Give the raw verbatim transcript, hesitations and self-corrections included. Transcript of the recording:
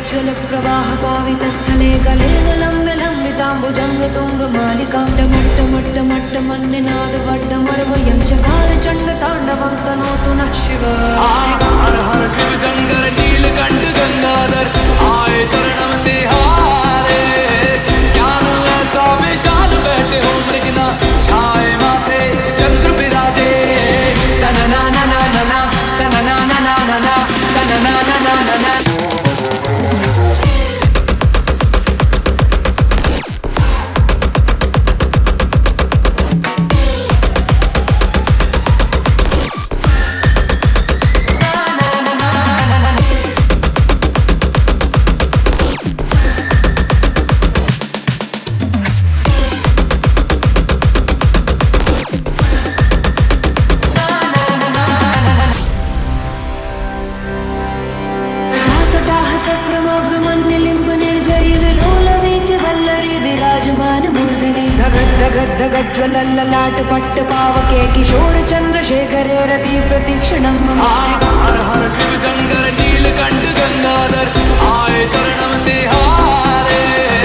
गगद्गगज्ज्वल प्रवाह पावित स्थले गलेन लम्ब्य लम्बिताम्बुजंग तुंग मालिकां मट्ट मट्ट मट्ट मन्निनाद वड्ड मर्वयं चकार चंड तांडवं तनोतु नः शिव। हर हर शिव शंकर नीलकंठ गंगाधर आए शरणम तिहारे। ज्ञान ऐसा विशाल बैठे हो मृगना छाए माथे चंद्र विराजे। तनना ना ना ना ना तनना ना ना ना ना तनना ना ना ना ना। गगद्गगज्ज्वलल्ललाट पट्ट पावके किशोर चंद्रशेखरे रति प्रतीक्षणम्। हर हर शिव शंकर नीलकंठ गंगाधर आए शरणम तिहारे।